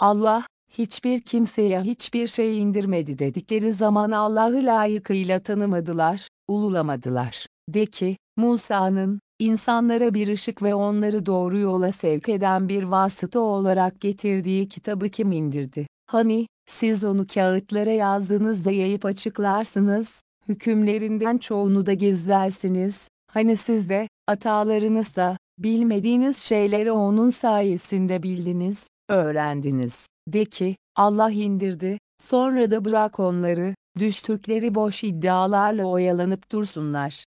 Allah, hiçbir kimseye hiçbir şey indirmedi dedikleri zaman Allah'ı layıkıyla tanımadılar, ululamadılar. De ki, Musa'nın, insanlara bir ışık ve onları doğru yola sevk eden bir vasıta olarak getirdiği kitabı kim indirdi? Hani, siz onu kağıtlara yazdığınızda yayıp açıklarsınız, hükümlerinden çoğunu da gizlersiniz, hani siz de, atalarınız da, bilmediğiniz şeyleri onun sayesinde bildiniz, öğrendiniz. De ki, Allah indirdi, sonra da bırak onları, düştükleri boş iddialarla oyalanıp dursunlar.